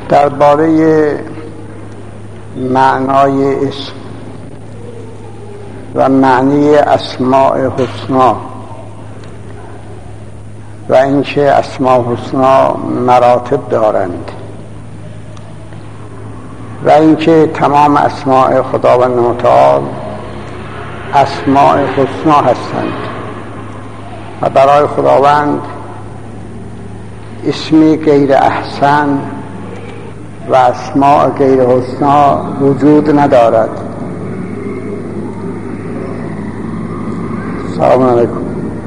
درباره معنای اسم و معنی اسماء حسنا و اینکه اسماء حسنا مراتب دارند و اینکه تمام اسماء خداوند متعال اسماء حسنا هستند و برای خداوند اسمی غیر احسن و اسماء غیر حسنا وجود ندارد. سلام علیکم.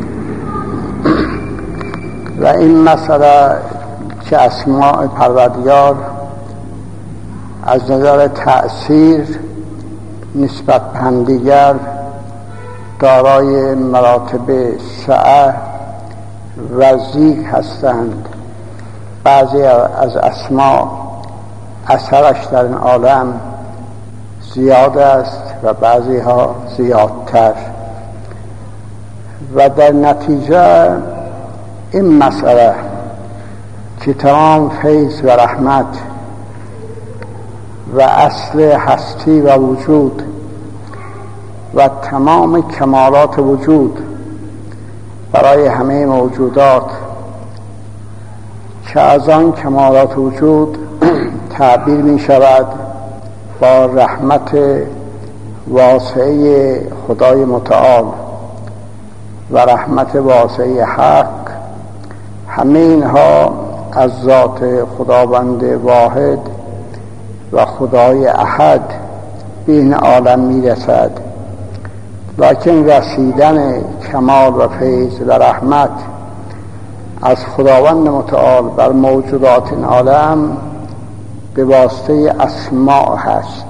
و این مسئله که اسماء پروردگار از نظر تأثیر نسبت به همدیگر دارای مراتب سعه و زیگ هستند. بعضی از اسماء اثرش در این عالم زیاد است و بعضی ها زیادتر و در نتیجه این مسئله که تمام فیض و رحمت و اصل هستی و وجود و تمام کمالات وجود برای همه موجودات که از آن کمالات وجود تعبیر می شود با رحمت واسعه خدای متعال و رحمت واسعه حق، همه اینها از ذات خداوند واحد و خدای احد به این عالم می رسد. لیکن رسیدن کمال و فیض و رحمت از خداوند متعال بر موجودات این عالم به واسطه اسماء هست.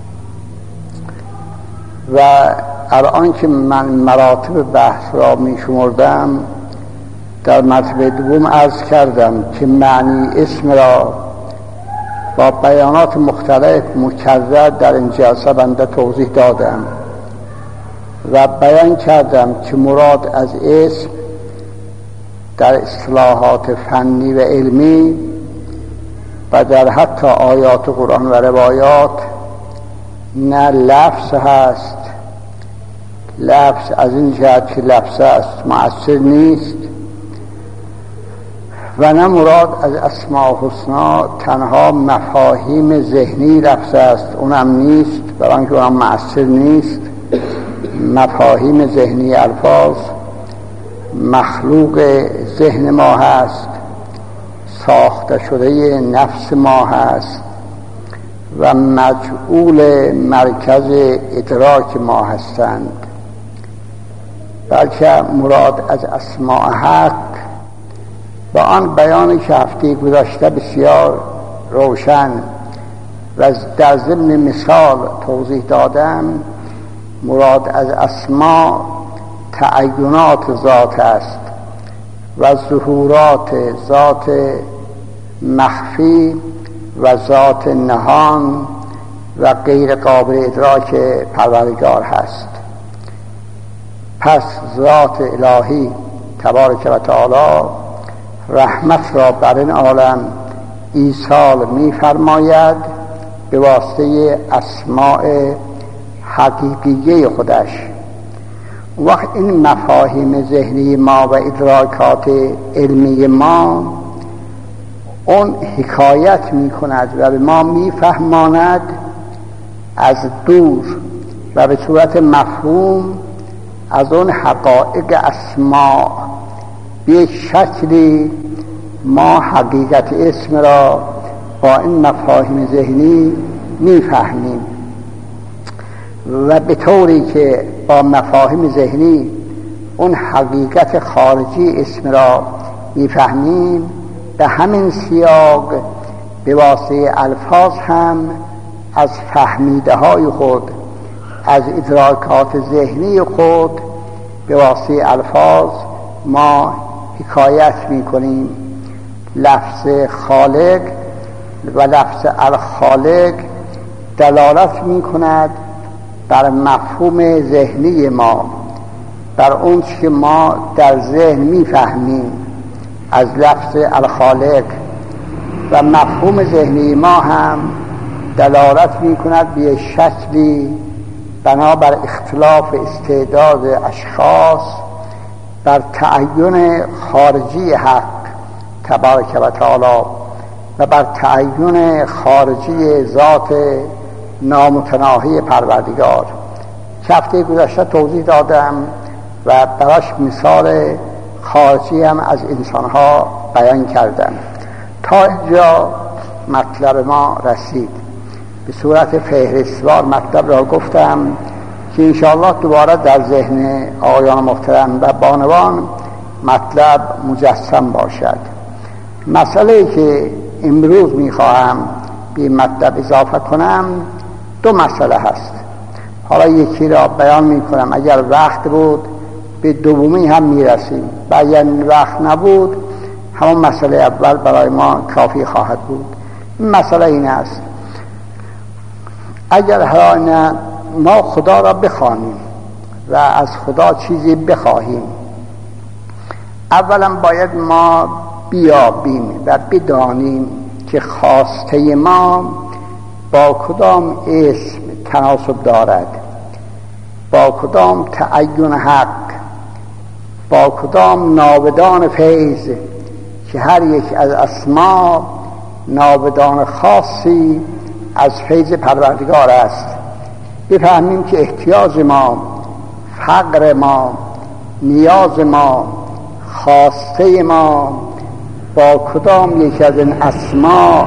و الان که من مراتب بحث را می شمردم، در مرتبه دوم عرض کردم که معنی اسم را با بیانات مختلف مکرر در این جلسه بنده توضیح دادم و بیان کردم که مراد از اسم در اصطلاحات فنی و علمی و در حتی آیات قرآن و روایات نه لفظ هست. لفظ از این جهت که لفظ است مؤثر نیست، و نه مراد از اسماء حسنا تنها مفاهیم ذهنی لفظ است، اونم نیست، برای اینکه اونم مؤثر نیست. مفاهیم ذهنی الفاظ مخلوق ذهن ما هست، ساخته شده نفس ما هست و مجعول مرکز ادراک ما هستند. بلکه مراد از اسماء حق با آن بیانی که هفته گذشته بسیار روشن و در ضمن مثال توضیح دادم، مراد از اسماء تعینات ذات است و ظهورات ذات مخفی و ذات نهان و غیر قابل ادراک پروردگار هست. پس ذات الهی تبارک و تعالی رحمت را بر این عالم ایصال می فرماید به واسطه اسماء حقیقیه خودش. وقت این مفاهیم ذهنی ما و ادراکات علمی ما اون حکایت می کند و به ما می فهماند از دور و به صورت مفهوم از اون حقایق اسماء به یک شکلی ما حقیقت اسم را با این مفاهیم ذهنی می فهمیم و به طوری که با مفاهیم ذهنی اون حقیقت خارجی اسم را می فهمیم، به همین سیاق به واسطه الفاظ هم از فهمیده های خود، از ادراکات ذهنی خود به واسطه الفاظ ما حکایت می کنیم. لفظ خالق و لفظ الخالق دلالت می کند بر مفهوم ذهنی ما، بر اون که ما در ذهن می فهمیم از لفظ الخالق و مفهوم ذهنی ما هم دلالت می کند به شکلی بنابر اختلاف استعداد اشخاص بر تعین خارجی حق تبارک و تعالی و بر تعین خارجی ذات نامتناهی پروردگار که هفته گذشته توضیح دادم و براش مثال خارجی هم از انسانها بیان کردم. تا اینجا مطلب ما رسید. به صورت فهرستوار مطلب را گفتم که انشاءالله دوباره در ذهن آقایان محترم و بانوان مطلب مجسم باشد. مسئله که امروز میخواهم به مطلب اضافه کنم دو مسئله هست. حالا یکی را بیان میکنم، اگر وقت بود به دومی هم میرسیم و اگر وقت نبود همون مسئله اول برای ما کافی خواهد بود. این مسئله این است: اگر ما خدا را بخوانیم و از خدا چیزی بخواهیم، اولا باید ما بیابیم و بدانیم که خواسته ما با کدام اسم تناسب دارد، با کدام تعین حق، با کدام ناودان فیض که هر یک از اسما ناودان خاصی از فیض پروردگار است. بفهمیم که احتیاج ما، فقر ما، نیاز ما، خواسته ما با کدام یک از این اسما،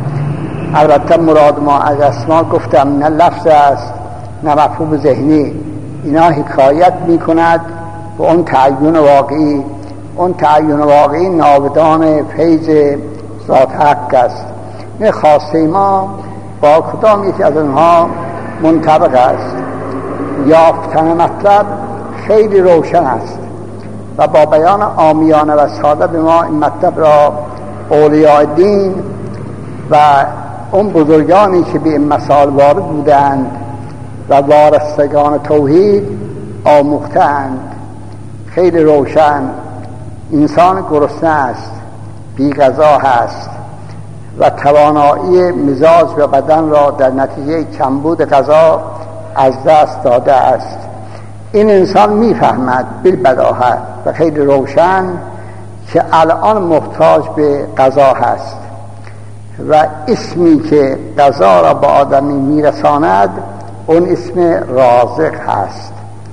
البته مراد ما از اسما گفتم نه لفظ است نه مفهوم ذهنی، اینا حکایت می کند و اون تعین واقعی، اون تعین واقعی ناودان فیض ذات حق است. این خواسته ما با کدام یکی از اونها منطبق است. یافتن مطلب خیلی روشن است و با بیان عامیانه و ساده به ما این مطلب را اولیاء دین و اون بزرگانی که به این مسائل وارد بودند و وارستگان توحید آموختند. خیلی روشن: انسان گرسنه است، بی غذا هست و توانایی مزاج و بدن را در نتیجه کمبود غذا از دست داده است. این انسان میفهمد بالبداهه و خیلی روشن که الان محتاج به غذا هست و اسمی که غذا را به آدمی میرساند اون اسم رازق هست.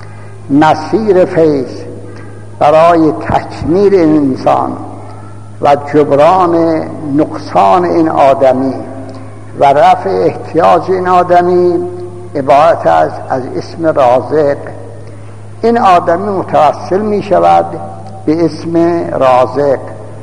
مسیر فیض برای تکمیل این انسان و جبران نقصان این آدمی و رفع احتیاج این آدمی عبارت است از اسم رازق. این آدمی متوسل می شود به اسم رازق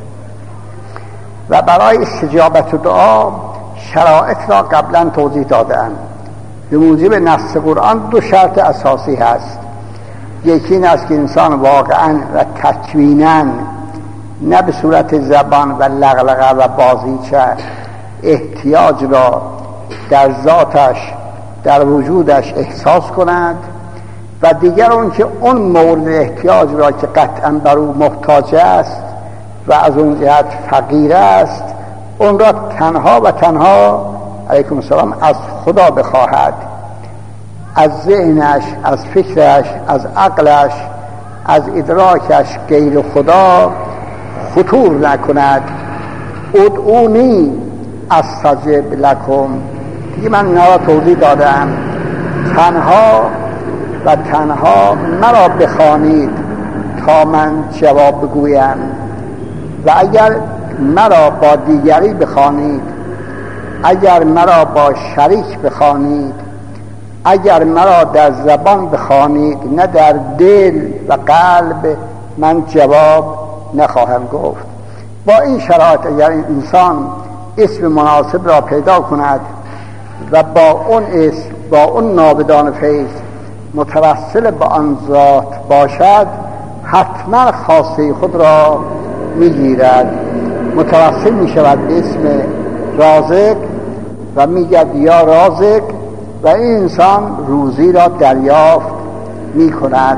و برای استجابت دعا شرایط را قبلا توضیح دادم. به موجب نص قرآن دو شرط اساسی هست. یکی این است که انسان واقعا و تکوینا، نه به صورت زبان و لغلغه و بازیچه، احتیاج را در ذاتش، در وجودش احساس کند و دیگر اون که اون مورد احتیاج را که قطعا بر او محتاج است و از اون جهت فقیر است، اون را تنها و تنها علیکم السلام از خدا بخواهد. از ذهنش، از فکرش، از عقلش، از ادراکش غیر خدا خطور نکند. ادعونی استجب لکم. دیگه من اینا را توضیح دادم. تنها و تنها مرا بخوانید تا من جواب بگویم و اگر مرا با دیگری بخوانید، اگر مرا با شریک بخوانید، اگر مرا در زبان بخوانید نه در دل و قلب، من جواب نخواهم گفت. با این شرایط اگر انسان اسم مناسب را پیدا کند و با اون اسم، با اون ناودان فیض متوسل به آن ذات باشد، حتما خواسته خود را میگیرد. متوسل میشود به اسم رازق و میگد یا رازق و این انسان روزی را دریافت میکند.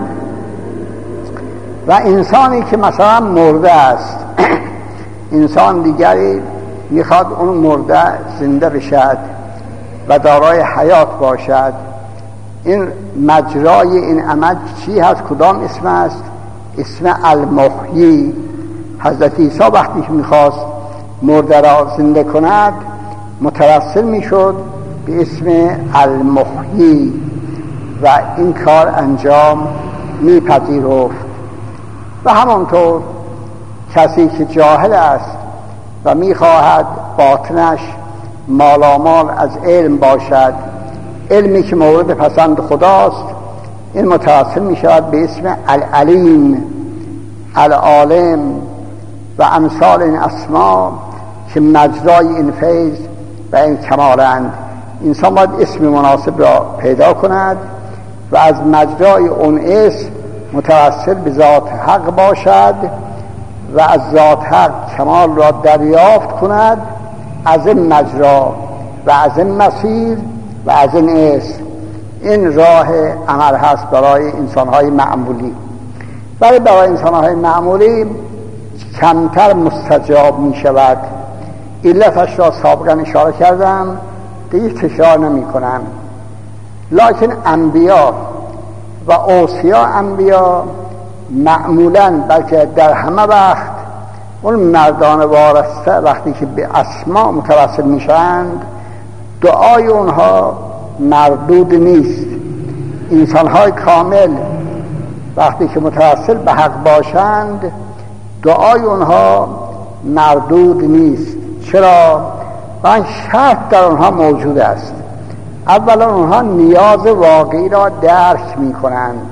و انسانی که مثلا مرده است، انسان دیگری میخواد اون مرده زنده بشد و دارای حیات باشد. این مجرای این عمل چی هست؟ کدام اسم است؟ اسم المحیی. حضرت عیسی وقتی که میخواست مرده را زنده کند متوسل میشد به اسم المحیی و این کار انجام میپذیرفت. و همانطور کسی که جاهل است و میخواهد باطنش مالامال از علم باشد، علمی که مورد پسند خداست، این متوسل میشود به اسم العلیم، العالم و امثال این اسما که مجرای این فیض و این کمالند. انسان باید اسم مناسب را پیدا کند و از مجرای اون اسم متوسل به ذات حق باشد و از ذات حق کمال را دریافت کند، از این مجرا و از این مسیر و از این اسم. این راه عمل هست برای انسان‌های معمولی. ولی برای انسان‌های معمولی کمتر مستجاب می شود. علتش را سابقا اشاره کردم، دیگه تکرار نمی کنم. لکن انبیا و اوصیا انبیا معمولاً بلکه در همه وقت اون مردان وارسته وقتی که به اسما متوسل میشند دعای اونها مردود نیست. انسان‌های کامل وقتی که متوسل به حق باشند دعای اونها مردود نیست. چرا؟ و شرط در اونها موجود است. اولا اونها نیاز واقعی را درک می کنند،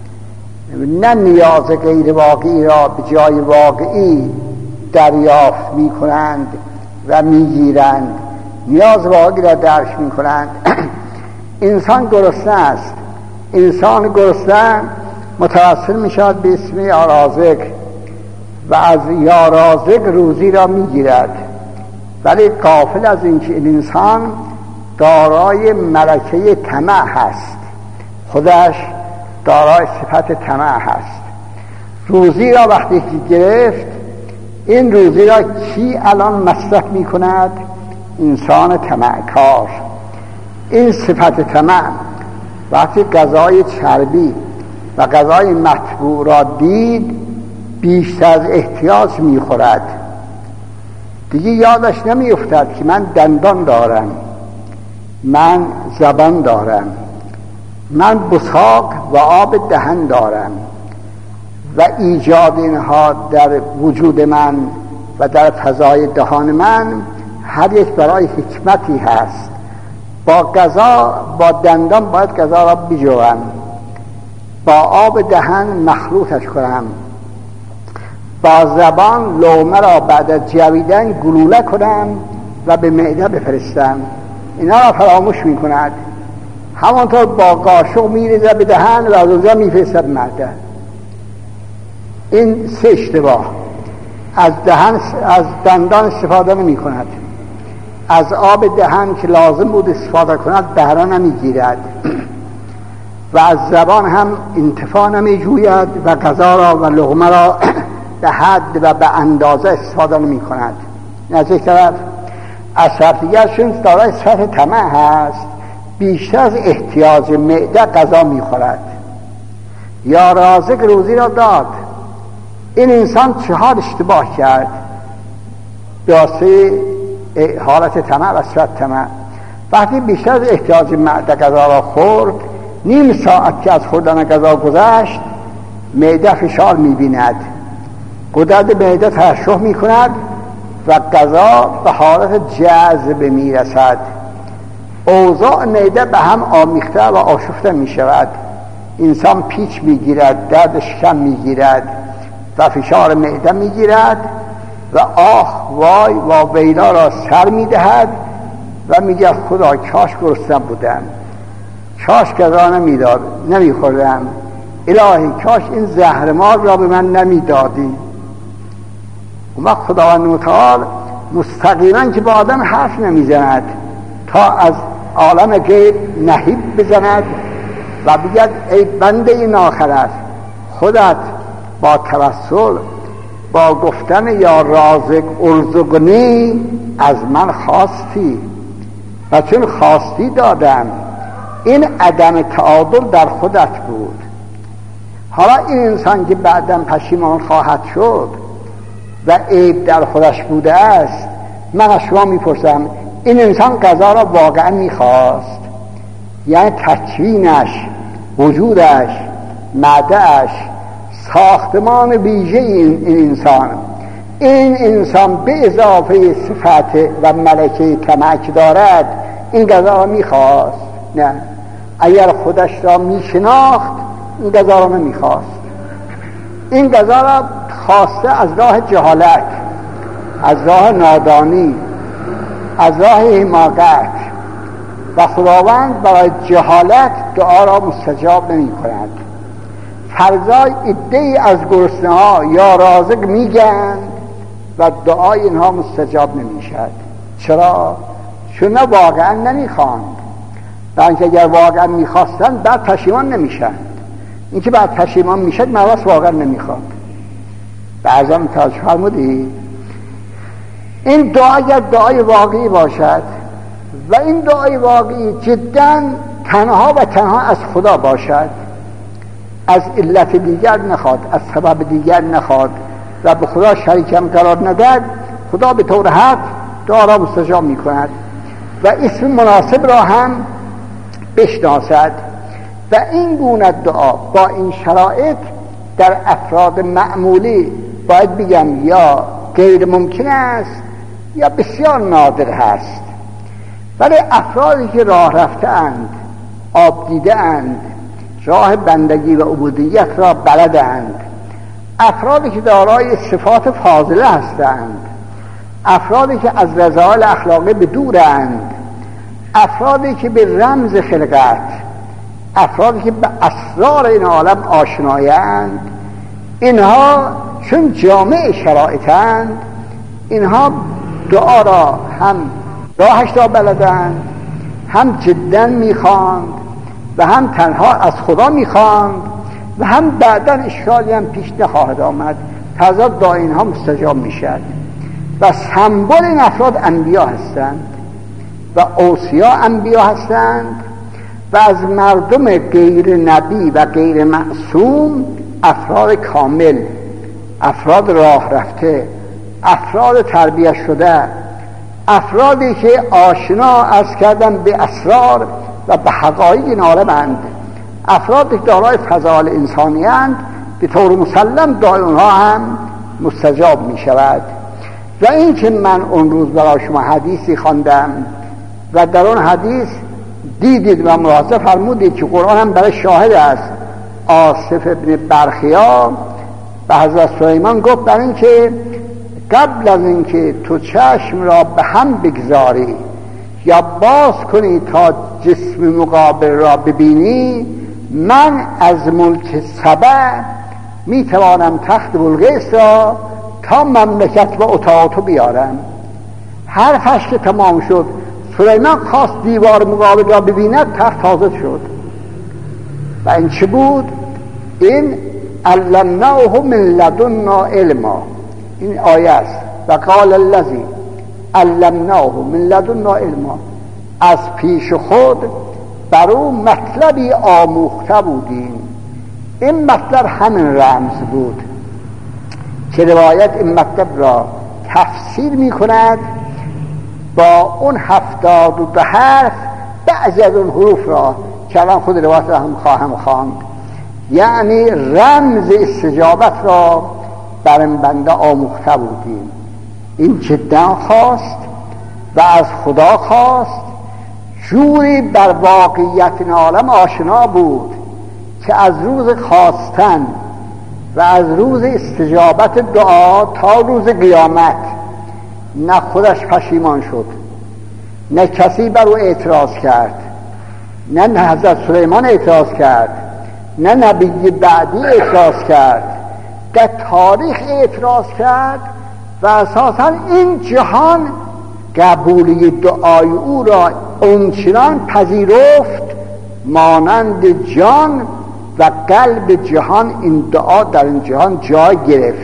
نه نیاز غیر واقعی را به جای واقعی دریافت می کنند و می گیرند. نیاز واقعی را درک می کنند. انسان گرسنه است. انسان گرسنه متوسل می شود به اسم یا رازق و از یا رازق روزی را می گیرد، ولی غافل از اینکه این انسان دارای ملکه طمع هست، خودش دارای صفت طمع هست. روزی را وقتی که گرفت، این روزی را کی الان مصرف می کند؟ انسان طمعکار. این صفت طمع وقتی غذای چربی و غذای مطبوع را دید بیشتر از احتیاج می خورد. دیگه یادش نمی افتد که من دندان دارم، من زبان دارم، من بساق و آب دهن دارم و ایجاد اینها در وجود من و در فضای دهان من هر یک برای حکمتی هست. با غذا، با دندان باید غذا را بجویم، با آب دهن مخلوطش کنم، با زبان لقمه را بعد از جویدن گلوله کنم و به معده بفرستم. اینا را فراموش می کند. همانطور با قاشق می ریزد به دهن و از اونجا می فرستد معده. این سه اشتباه. از دندان استفاده نمی کند، از آب دهن که لازم بود استفاده کند بهره نمی گیرد و از زبان هم انتفاع نمی جوید و غذا را و لقمه را به حد و به اندازه استفاده نمی کند. از یک طرف از طرف دیگر چون دارای صفت طمع هست بیشتر از احتیاج معده غذا می خورد. یا رازق روزی را داد. این انسان 4 اشتباه کرد واسه حالت طمع و صفت طمع. وقتی بیشتر از احتیاج معده غذا را خورد، نیم ساعت که از خوردن غذا گذشت معده فشار می بیند، غدد معده ترشح می کند و غذا به حالت جذب می رسد. اوضاع معده به هم آمیخته و آشفته می شود. انسان پیچ می گیرد، درد شکم می گیرد و فشار معده می گیرد و آه وای و ویلا را سر می دهد و می گه خدا کاش گرسنه بودم، کاش غذا نمی خوردم، الهی کاش این زهرمار را به من نمی دادی. اون وقت خداوند متعال مستقیما که با آدم حرف نمی زند تا از عالم غیب نهیب بزند و بگید ای بنده ناخرد، خودت با توسل با گفتن یا رازق ارزقنی از من خواستی و چون خواستی دادم. این عدم تعادل در خودت بود. حالا این انسان که بعداً پشیمان خواهد شد و عیب در خودش بوده است، من از شما میپرسم این انسان غذا را واقعا میخواست؟ یعنی تکوینش، وجودش، معده‌اش، ساختمان ویژه این انسان به اضافه صفت و ملکه طمع دارد این غذا را میخواست؟ نه. اگر خودش را میشناخت این غذا را نمیخواست. این غذا را خواسته از راه جهالت، از راه نادانی، از راه حماقت، و خداوند برای جهالت دعا را مستجاب نمی کند. فرضای عده‌ای از گرسنه‌ها یا رازق میگن و دعای اینها مستجاب نمیشد. چرا؟ چون واقعا نمیخواند. بلکه اگر واقعا میخواستن بعد پشیمان نمیشن. اینکه بعد پشیمان میشد مواس واقعا نمیخواد. بعضا متوجه فرمودی؟ این دعا اگر دعای واقعی باشد و این دعای واقعی جدا تنها و تنها از خدا باشد، از علت دیگر نخواد، از سبب دیگر نخواد و به خدا شریکم قرار ندهد، خدا به طور حق دعا را مستجاب می کند و اسم مناسب را هم بشناسد. و این گونه دعا با این شرایط در افراد معمولی باید بگم یا غیر ممکن است یا بسیار نادر هست. ولی افرادی که راه رفته اند، آب دیده اند، راه بندگی و عبودیت را بلدند، افرادی که دارای صفات فاضله هستند، افرادی که از رذائل اخلاقی به دورند، افرادی که به رمز خلقت، افرادی که به اسرار این عالم آشنایند، اینها چون جامع شرایطند، اینها دعا را هم راهش را بلدند، هم جدا میخواند و هم تنها از خدا میخواند و هم بعدا اشکالی هم پیش نخواهد آمد. تازه دعا اینها مستجاب میشد. و سمبل این افراد انبیا هستند و اوصیا انبیا هستند و از مردم غیر نبی و غیر معصوم افراد کامل، افراد راه رفته، افراد تربیت شده، افرادی که آشنا از کردن به اسرار و به حقایق این عالمند، افرادی که دارای فضائل انسانی اند، به طور مسلم دعای اونها هم مستجاب می شود. و این که من اون روز برای شما حدیثی خواندم و در اون حدیث دیدید و ملاحظه فرمودید که قرآن هم برای شاهد است. آصف ابن برخیا به حضرت سلیمان گفت برای این که قبل از اینکه تو چشم را به هم بگذاری یا باز کنی تا جسم مقابل را ببینی، من از ملک سبع میتوانم تخت بلقیس را تا مملکت و اطاعتو بیارم. حرفش که تمام شد، سلیمان خواست دیوار مقابل را ببیند، تخت حاضر شد. و این چه بود؟ این علمناه من لدنا علما، این آیه است. و قال الذی علمناه من لدنا علما، از پیش خود بر او مطلبی آموخته بودیم. این مطلب همین رمز بود که روایت این مطلب را تفسیر می کند با اون 72 حرف بعضی از اون حروف را که الان خود روایت را هم خواهم خواند، یعنی رمز استجابت را بر این بنده آموخته بودیم. این جدا خواست و از خدا خواست، جوری بر واقعیت این عالم آشنا بود که از روز خواستن و از روز استجابت دعا تا روز قیامت نه خودش پشیمان شد، نه کسی بر او اعتراض کرد، نه حضرت سلیمان اعتراض کرد، نه نبی بعدی اعتراض کرد، در تاریخ اعتراض کرد و اساسا این جهان قبولی دعای او را اونچنان پذیرفت مانند جان و قلب جهان این دعا در این جهان جای گرفت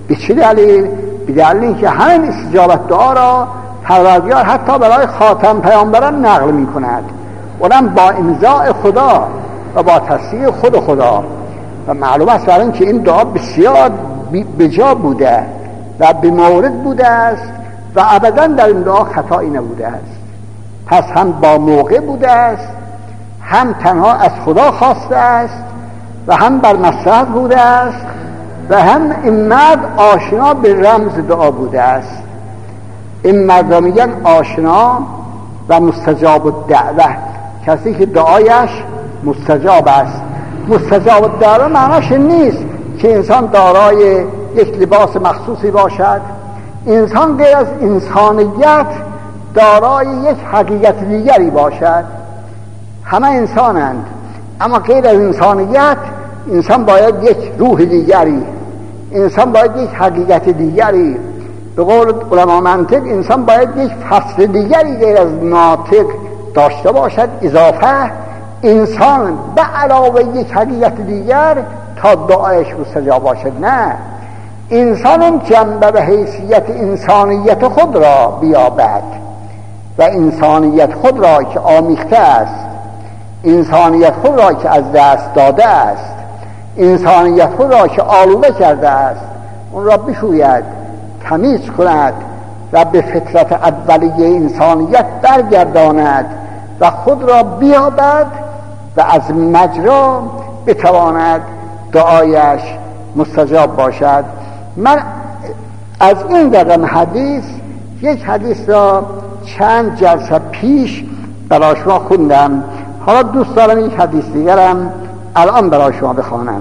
به چه دلیل؟ به دلیل اینکه همین استجابت دعا را پروردگار حتی برای خاتم پیامبران نقل می کند، اونم با امضاء خدا و با تصدیق خود خدا. و معلوم است برای اینکه این دعا بسیار بجا بوده و به مورد بوده است و ابدا در این دعا خطایی نبوده است. پس هم با موقع بوده است، هم تنها از خدا خواسته است و هم بر مصلحت بوده است و هم این مرد آشنا به رمز دعا بوده است. این مرد را میگن آشنا و مستجاب الدعوه، کسی که دعایش مستجاب است. مستجاب الدعوه معناش نیست که انسان دارای یک لباس مخصوصی باشد. انسان غیر از انسانیت دارای یک حقیقت دیگری باشد. همه انسانند، اما غیر از انسانیت انسان باید یک روح دیگری، انسان باید یک حقیقت دیگری. به قول علما منطق انسان باید یک فصل دیگری غیر از ناطق داشته باشد، اضافه انسان به علاوه یک حقیقت دیگر تا دعایش مستجاب باشد. نه، انسان جنبه به حیثیت انسانیت خود را بیابد و انسانیت خود را که آمیخته است، انسانیت خود را که از دست داده است، انسانیت خود را که آلوده کرده است، اون را بشوید، تمیز کند و به فطرت اولیه انسانیت برگرداند و خود را بیابد و از مجرا بتواند دعایش مستجاب باشد. من از این رقم حدیث یک حدیث را چند جلسه پیش برای شما خوندم، حالا دوست دارم یک حدیث دیگرم الان برای شما بخوانم.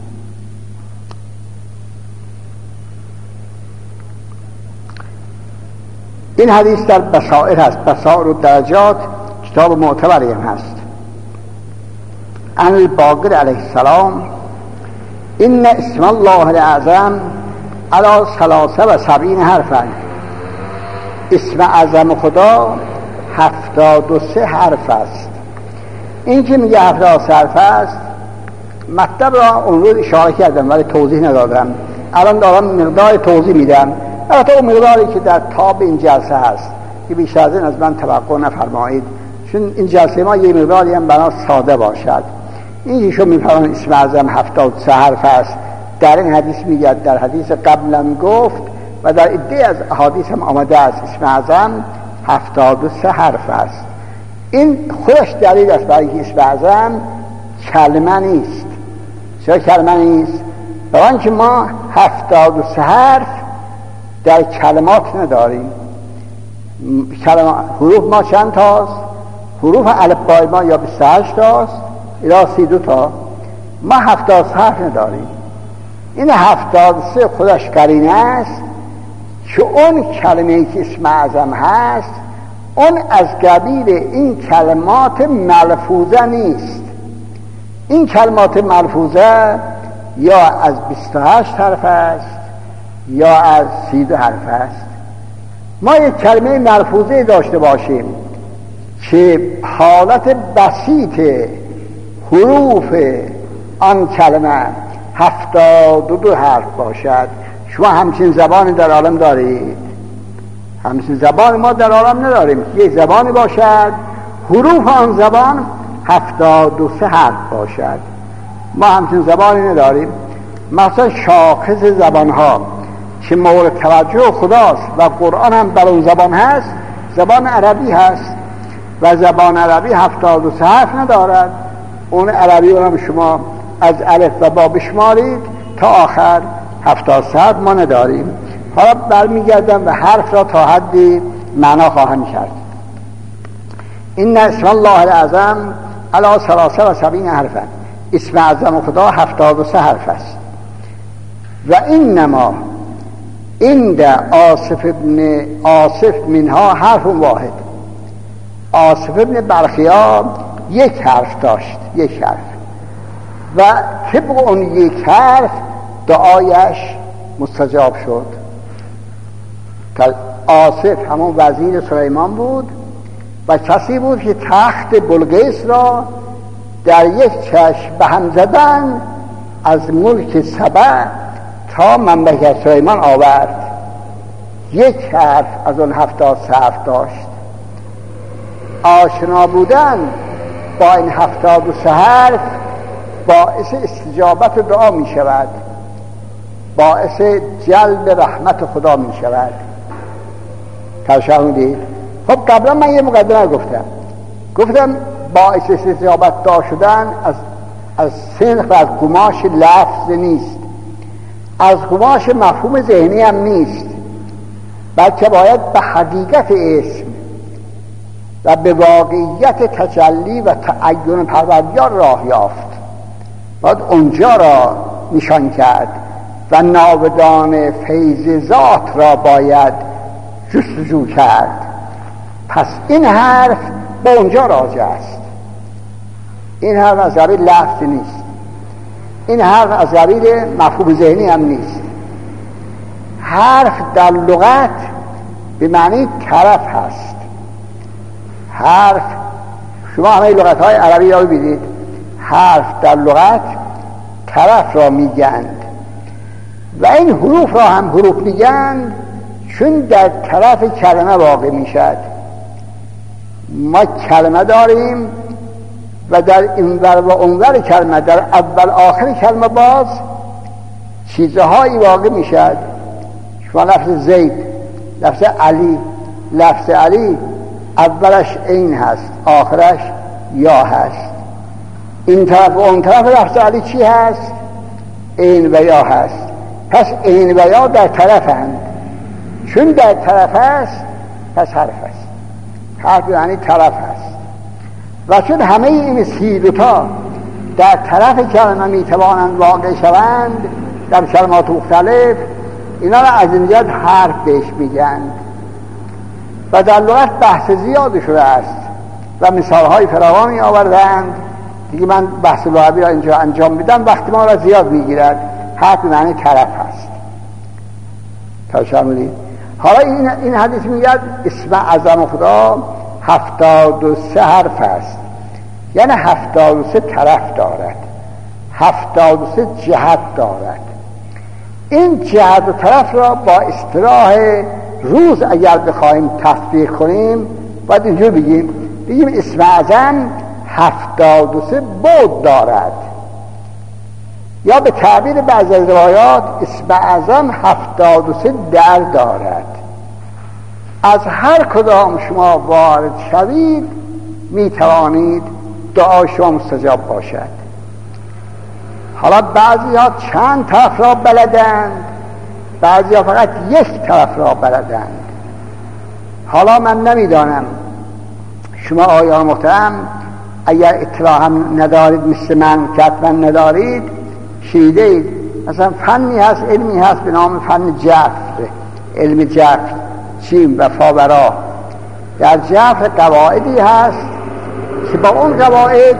این حدیث در بصائر هست، بصائر و درجات، کتاب معتبری هم هست. عن الباقر علیه السلام این اسم الله الاعظم علی 73 حرفا. اسم اعظم خدا 73 حرف است. این که میگه 73 حرف است، مطلب را اون روز اشاره کردم ولی توضیح ندادم، الان دارم مقدار توضیح میدم. البته اون مقداری که در تاب این جلسه هست که بیشتر از این از من توقع نفرمایید، چون این جلسه ما یه مقداری هم بنا ساده باشد. این که شما میفرمایید اسم اعظم 73 حرف است، در این حدیث میگه، در حدیث قبلا گفت و در عده از احادیث هم آمده است اسم اعظم 73 حرف است. این خودش دلیل است برای اینکه اسم اعظم کلمه نیست. چرا کلمه نیست؟ برای اینکه ما 73 حرف در کلمات نداریم. حروف ما چند تاست؟ حروف الفبای ما یا 28 تاست یا 32 تا. ما 73 حرف نداریم. این 73 خودش قرینه است که اون کلمه‌ای که اسم اعظم هست اون از قبیل این کلمات ملفوظه نیست. این کلمات ملفوظه یا از 28 حرف است یا از 32 حرف است. ما یک کلمه ملفوظه داشته باشیم که حالت بسیط حروف آن کلمه 72 حرف باشد. شما همچین زبانی در عالم دارید؟ همچین زبان ما در عالم نداریم. یک زبانی باشد حروف آن زبان 73 حرف باشد. ما همچین زبانی نداریم. مثلا شاخص زبانها که مورد توجه خداست و قرآن هم بر اون زبان هست، زبان عربی هست و زبان عربی 72 حرف ندارد. اون عربی رو هم شما از الف و با بشمارید تا آخر 73 حرف ما نداریم. حالا برمیگردم و حرف را تا حدی معنا خواهم کرد. این اسم الله الاعظم علی 73 حرفا. اسم اعظم خدا 73 حرف است. و اینما عند آصف منها حرف واحد. آصف ابن برخیا یک حرف داشت، یک حرف، و طبق اون یک حرف دعایش مستجاب شد. آصف همون وزیر سلیمان بود و کسی بود که تخت بلقیس را در یک چشم به هم زدن از ملک سبع تا مملکت سلیمان آورد. یک حرف از اون 70 حرف داشت. آشنا بودن با این 73 حرف باعث استجابت دعا می شود، باعث جلب رحمت خدا می شود. تشاهدید. خب قبلا من یه مقدمه گفتم باعث استجابت دعا شدن از سنخ و از گماش لفظ نیست، از گماش مفهوم ذهنی هم نیست، بلکه باید به حقیقت اسم و به واقعیت تجلی و تعین پروردگار راه یافت. باید اونجا را نشان کرد و ناودان فیض ذات را باید جستجو کرد. پس این حرف به اونجا راجع است. این حرف از قبیل لفظ نیست، این حرف از قبیل مفهوم ذهنی هم نیست. حرف در لغت به معنی طرف هست. حرف، شما همه لغت‌های عربی را ببینید، حرف در لغت طرف را میگند و این حروف را هم حروف میگند چون در طرف کلمه واقع میشد. ما کلمه داریم و در اینور و اونور کلمه، در اول آخر کلمه باز چیزهایی واقع میشد. شما لفظ زید، لفظ علی، لفظ علی اولش این هست، آخرش یا هست. این طرف و اون طرف لفظ علی چی هست؟ این و یا هست. پس این و یا در طرف هست. چون در طرف هست پس حرف هست. حرف یعنی طرف هست. و چون همه این 32 در طرف کلمه میتوانند واقع شوند در کلمات مختلف، اینا را از این جهت حرف بهش میگن. و در لغت بحث زیاد شده است و مثالهای فراوانی آوردند. دیگه من بحث لغوی را اینجا انجام میدم، وقتی ما را زیاد میگیرد. حرف معنی طرف هست. تشاملی. حالا این حدیث میگه اسم اعظم خدا 73 حرف است، یعنی 73 طرف دارد، 73 جهت دارد. این جهت و طرف را با اصطلاح روز اگر بخوایم تطبیق کنیم باید اینجور بگیم اسم اعظم 73 بعد دارد، یا به تعبیر بعضی از روایات اسم اعظم 73 در دارد. از هر کدام شما وارد شوید می توانید دعا شما مستجاب باشد. حالا بعضی ها چند طرف را بلدند، بعضی ها فقط یک طرف را بلدند. حالا من نمیدانم شما آیان محترم اگر اطلاع هم ندارید مثل من که حتما ندارید، شنیده اید مثلا فنی هست، علمی هست به نام فن جفر، علم جفر، چیم و فاورا. در جفر قواعدی هست که با اون قواعد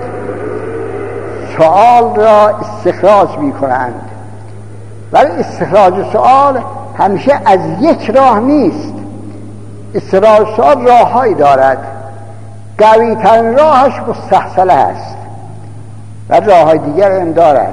سؤال را استخراج می کنند، ولی استخراج سؤال همیشه از یک راه نیست. استخراج سؤال راههایی دارد، قوی ترین راهش مستحصله است و راههای دیگر هم دارد.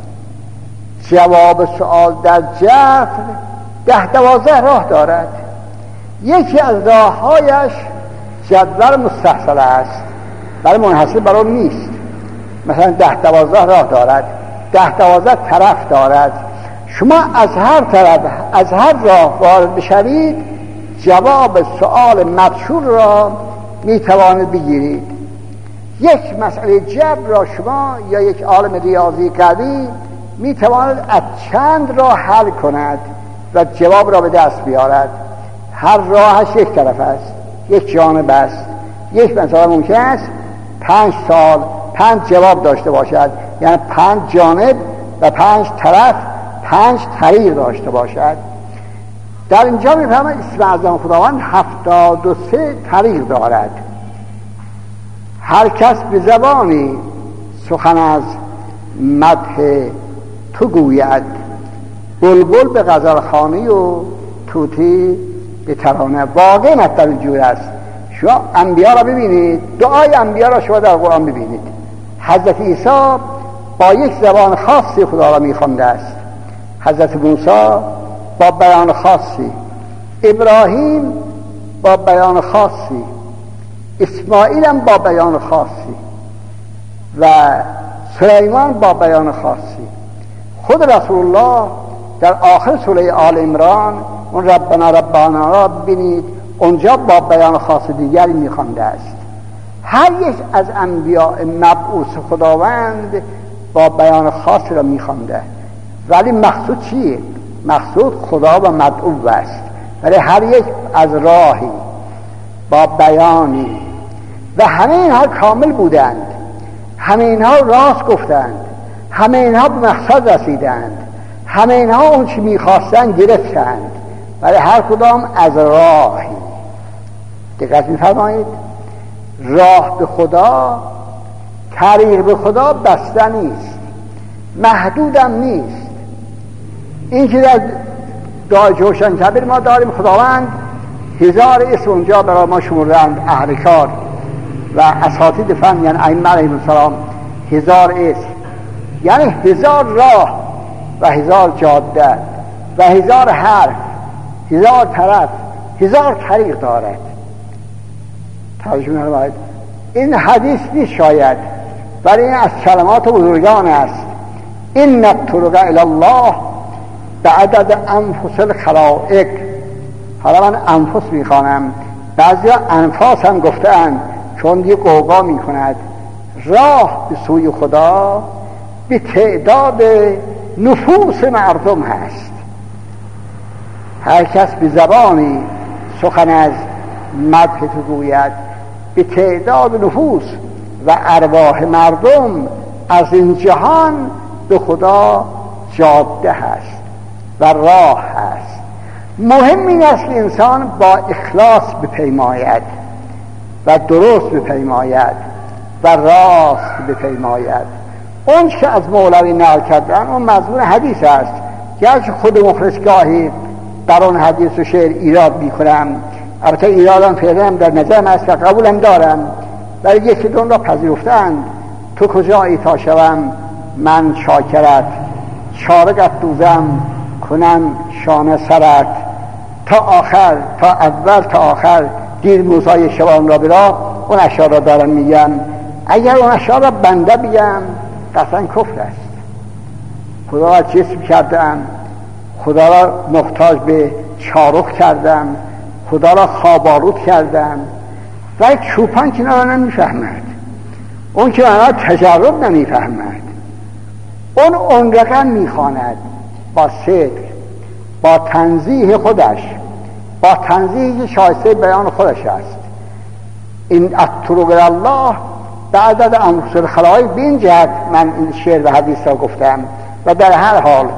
جواب سؤال در جفر 10-12 راه دارد. یکی از راههایش جدول مستحصله است ولی منحصر بر آن نیست. مثلا 10-12 راه دارد، 10-12 طرف دارد. شما از هر طرف، از هر راه وارد بشوید جواب سؤال مطلوب را می توانید بگیرید. یک مسئله جبر را شما یا یک عالم ریاضی قوی می تواند از چند راه حل کند و جواب را به دست بیارد. هر راهش یک طرف است، یک جانب است. یک مثلا ممکن است 5 سال 5 جواب داشته باشد، یعنی 5 جانب و 5 طرف، 5 طریق داشته باشد. در اینجا میفهمد اسم اعظم خداوند 73 طریق دارد. هر کس به زبانی سخن از مدح تو گوید، بلبل به غزلخوانی و طوطی به ترانه. واقع مطلب اینجور است. شما انبیا را ببینید، دعای انبیا را شما در قرآن ببینید. حضرت عیسی با یک زبان خاصی خدا را میخوانده است، حضرت موسی با بیان خاصی، ابراهیم با بیان خاصی، اسماعیل هم با بیان خاصی و سلیمان با بیان خاصی. خود رسول الله در آخر سوره آل عمران اون ربنا ربنا را ببینید، اونجا با بیان خاص دیگری میخوانده است. هر یک از انبیاء مبعوث خداوند با بیان خاص را میخوانده، ولی مقصود چیه؟ مقصود خدا و مدعو است، ولی هر یک از راهی با بیانی و همه اینها کامل بودند، همه اینها راست گفتند، همه اینها به مقصد رسیدند، همه اینها اون چی میخواستند گرفتند، ولی هر کدام از راهی. دقت میفرمایید؟ راه به خدا، طریق به خدا بسته نیست، محدودم نیست. این که در دعای جوشن کبیر ما داریم خداوند 1000 اسم اونجا برای ما شمردند اهل کار و اساتید فن، یعنی ائمه علیهم السلام 1000 اسم، یعنی 1000 راه و 1000 جاده و 1000 حرف، 1000 طرف، 1000 طریق دارد. توجه می‌فرمایید؟ این حدیث نیست شاید، ولی این از کلمات بزرگان است. این الطرق الی الله بعدد انفس الخلائق. حالا من انفس میخوانم، بعضی انفاس هم گفتن چون یه قوقا میکند. راه به سوی خدا به تعداد نفوس مردم هست. هر کس به زبانی سخن از مدح تو گوید، به تعداد نفوس و ارواح مردم از این جهان به خدا جاده هست و راه هست. مهم این است که انسان با اخلاص بپیماید و درست بپیماید و راست بپیماید. اون که از مولوی نقل کردن اون مضمون حدیث است، گرچه خود مخلص گاهی در اون حدیث و شعر ایراد میکنم، البته ایرادم فعلا در نظرم است و قبولم دارم، ولی یکی دون را پذیرفتند. تو کجایی تا شوم من شاکرت، چارگت دوزم کنم شانه سرت. تا آخر، تا اول تا آخر دیر موسای شبان را برا اون اشعار را دارم میگم. اگر اون اشعار را بنده بگم قطعا کفر است. خدا را جسم کردم، خدا را محتاج به چارق کردم، خدا را خواب‌آلود کردم، ولی چوپان که را نمیفهمد، اون که آنها تجرب نمیفهمد، اون رقم میخواند با صدق، با تنزیه خودش، با تنزیه شایسته بیان خودش است. این الطرق الله بعدد انفس الخلائق. به این جهت من این شعر و حدیث را گفتم و در هر حال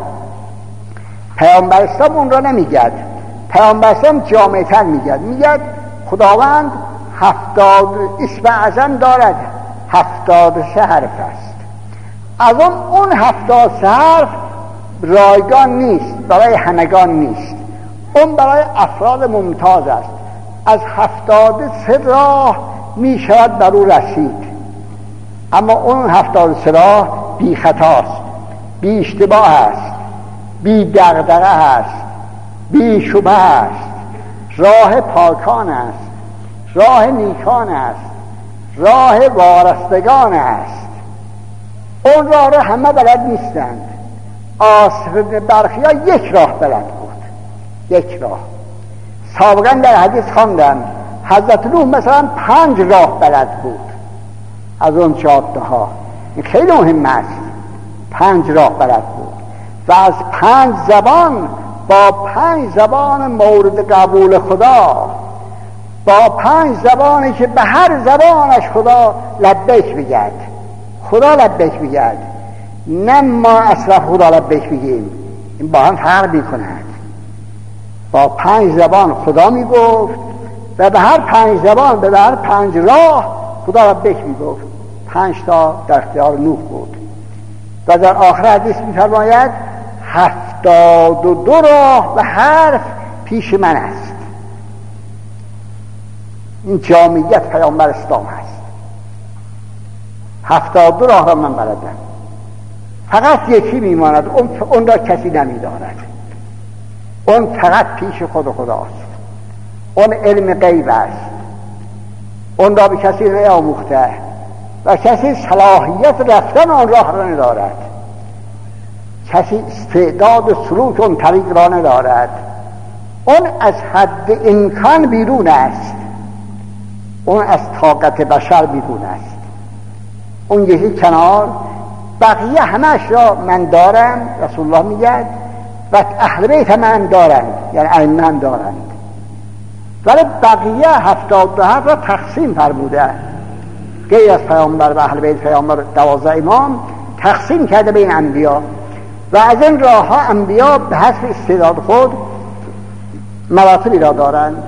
پیامبر اسلام اون را نمیگد. پیامبر اسلام جامع‌تر میگد خداوند 70 اسم اعظم دارد، 73 حرف است. از اون 73 حرف رایگان نیست، برای همگان نیست، اون برای افراد ممتاز است. از 73 راه می شود بر او رسید، اما اون 73 راه بی خطاست، بی اشتباه است، بی دغدغه است، بی شبه است، راه پاکان است، راه نیکان است، راه وارستگان است. اون راه را همه بلد نیستند. آصف بن برخیا یک راه بلد بود، یک راه. سابقا در حدیث خواندم حضرت نوح مثلا 5 راه بلد بود از اون جاده ها. این خیلی مهم است. 5 راه بلد بود و از 5 زبان، با 5 زبان مورد قبول خدا، با 5 زبانی که به هر زبانش خدا لبیک بگد، خدا لبیک بگد، نه ما اصلا خدا لبیک بگیم. این با هم فرق می‌کند. با 5 زبان خدا میگفت و به هر 5 زبان، به هر 5 راه خدا لبیک میگفت. 5 تا در اختیار نوح بود و در آخر حدیث می‌فرماید 72 راه و حرف پیش من است. این جامعیت پیامبر اسلام هست. 72 راه را من بلدم، فقط یکی میماند، اون را کسی نمیداند. اون فقط پیش خود خداست. اون علم غیب است. اون را به کسی نیاموخته و کسی صلاحیت رفتن آن راه را ندارد. کسی استعداد سلوک اون طریق را ندارد. اون از حد امکان بیرون است. اون از طاقت بشر بیرون است. اون یکی کنار، بقیه همش را من دارم، رسول الله میگه، و اهل بیت من دارند، یعنی ائمه هم دارند، ولی بقیه 77 را تقسیم فرموده، غیر از پیامبر و اهل بیت پیامبر 12 امام تقسیم کرده بین انبیا و از این راه ها انبیا به حسب استعداد خود مراتبی را دارند.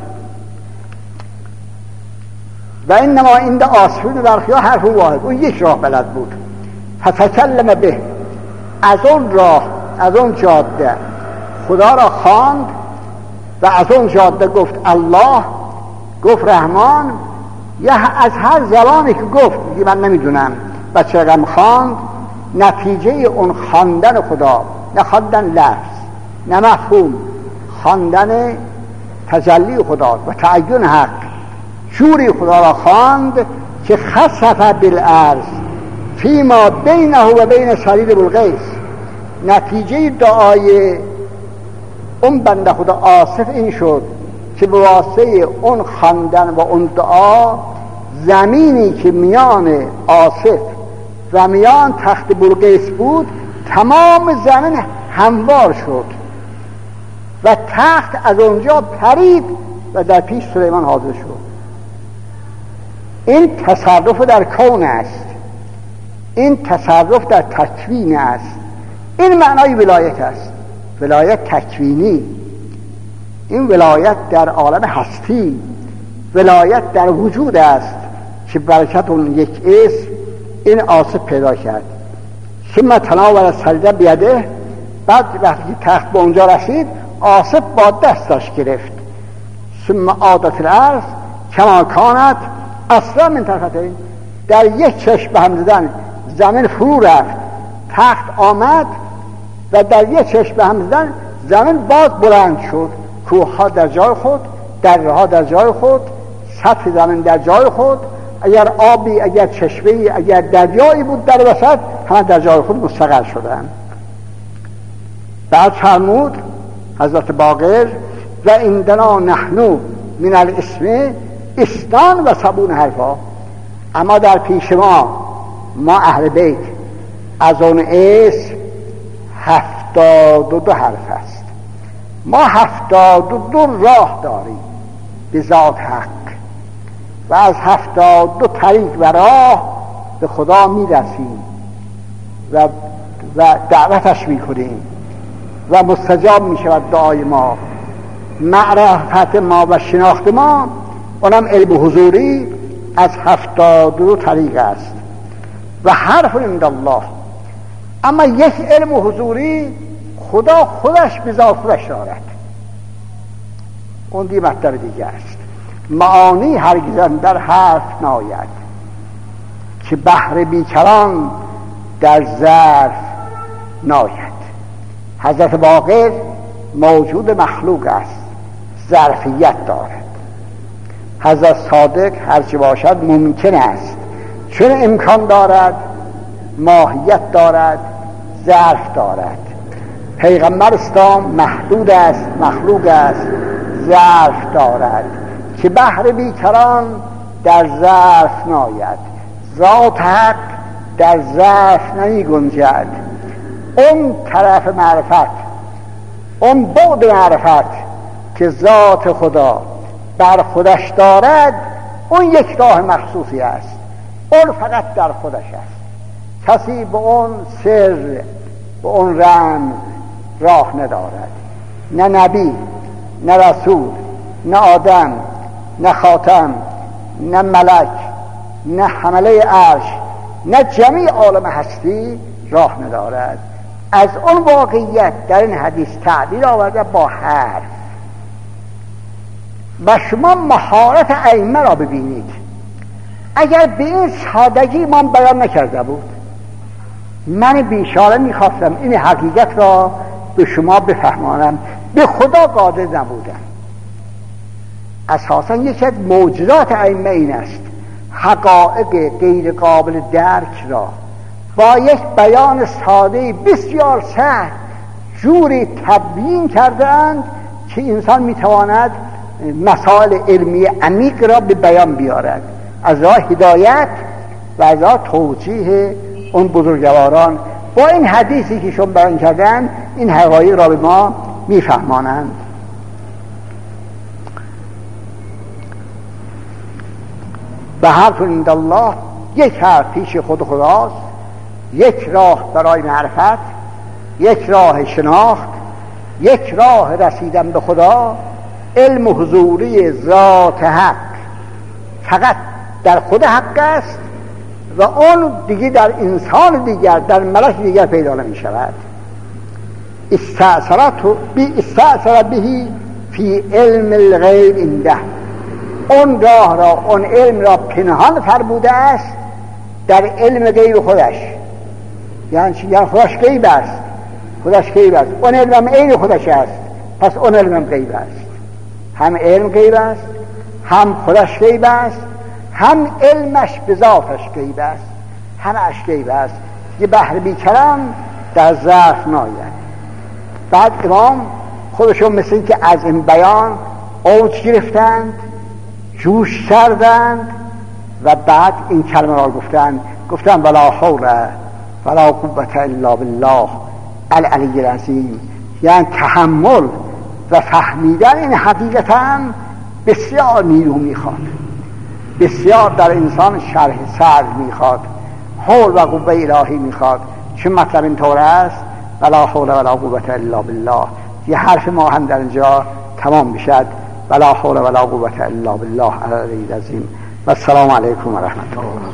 و انما عند آصفین برخیا حرف واحد، اون یک راه بلد بود، فتکلم به، از اون راه، از اون جاده خدا را خواند و از اون جاده گفت الله، گفت رحمان، یا از هر زبانی که گفت من نمیدونم و چقدر خواند، نتیجه اون خواندن خدا، نه خواندن لفظ نه مفهوم، خواندن تجلی خدا و تعین حق، جوری خدا را خواند که خسف بالارض فیما بینه و بین سریر بلقیس. نتیجه دعای اون بنده خدا آصف این شد که به واسطه اون خواندن و اون دعا زمینی که میان آصف و میان تخت بلقیس بود تمام زمین هموار شد و تخت از اونجا پرید و در پیش سلیمان حاضر شد. این تصرف در کون است، این تصرف در تکوین است. این معنای ولایت است، ولایت تکوینی، این ولایت در عالم هستی، ولایت در وجود است که برکت اون یک اسم این آصف پیدا کرد. ثم تناول سجده بیده، بعد وقتی تخت به اونجا رسید آصف با دستش گرفت. ثم عادت الارض کما کانت اصلا من طرفتین، در یک چشم به هم زدن زمین فرو رفت، تخت آمد و در یک چشم به هم زدن زمین باز بلند شد، کوه ها در جای خود، دره ها در جای خود، سطح زمین در جای خود، اگر آبی، اگر چشمه‌ای، اگر دریایی بود در وسط، همه در جای خود مستقر شدن. بعد فرمود حضرت باقر و عندنا نحن من الاسم استان و سبون حرفا، اما در پیش ما اهل بیت از اون اسم 72 حرف است. ما 72 راه داریم به ذات حق و از 72 طریق و راه به خدا میرسیم و دعوتش میکنیم و مستجاب میشود دعای ما. معرفت ما و شناخت ما، اونم علم حضوری، از 72 طریق است و حرف عند الله. اما یک علم حضوری خدا خودش به ذات خودش دارد، اون دی مطلب دیگه است. معانی هرگز در حرف ناید که بحر بیکران در ظرف ناید. حضرت باقر موجود مخلوق است، ظرفیت دارد. حضرت صادق هرچی باشد ممکن است، چون امکان دارد، ماهیت دارد، ظرف دارد. پیغمبر اسلام محدود است، مخلوق است، ظرف دارد که بحر بیکران در ظرف ناید. ذات حق در ظرف نمی گنجد. اون طرف معرفت، اون بعد معرفت که ذات خدا بر خودش دارد، اون یک راه مخصوصی است، اون فقط در خودش است. کسی به اون سر، به اون رمز راه ندارد. نه نبی، نه رسول، نه آدم، نه خاتم، نه ملک، نه حمله عرش، نه جمیع عالم هستی راه ندارد. از اون واقعیت در این حدیث تعبیر آورده با حرف. و شما مهارت ائمه را ببینید، اگر به این سادگی ما بیان نکرده بود، من بیچاره میخواستم این حقیقت را به شما بفهمانم، به خدا قادر نبودم. اساسا یکی از معجزات ائمه این است، حقایق غیر قابل درک را با یک بیان ساده بسیار سهل جوری تبیین کردند که انسان میتواند مسائل علمی عمیق را به بیان بیارد، از راه هدایت و از راه توجیه اون بزرگواران با این حدیثی که شما بیان کردن این حقایق را به ما میفهمانند. و هر طور عند الله، یک حرف پیش خود خداست، یک راه برای معرفت، یک راه شناخت، یک راه رسیدن به خدا. علم حضوری ذات حق فقط در خود حق است و اون دیگه در انسان دیگر، در ملک دیگر پیدا نمی شود. استأثر به فی علم الغیب عنده، اون راه را، اون علم را پنهان فرموده است در علم غیب خودش. یعنی خودش غیب است، خودش غیب است، اون علم هم عین خودش است، پس اون علم هم غیب است. هم علم غیب است، هم خودش غیب است، هم علمش به ذاتش غیب است، همش غیب است. یه بحر بیکران در ظرف ناید. بعد امام خودشون مثل این که از این بیان اوج گرفتند، جوش کردند و بعد این کلمه را گفتند ولا حول ولا قوة الا بالله العلی العظیم. یعنی تحمل و فهمیدن این حقیقت هم بسیار نیرو میخواد، بسیار در انسان شرح صدر میخواد، حول و قوه الهی میخواد. چون مطلب این طور است ولا حول ولا قوة الا بالله، یه حرف ما هم در اینجا تمام بشد، ولا حول ولا قوة الا بالله العلی العظیم. و السلام علیکم و رحمت الله.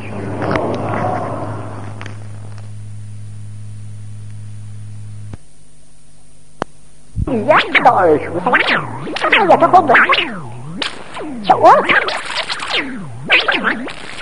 یک دارش بود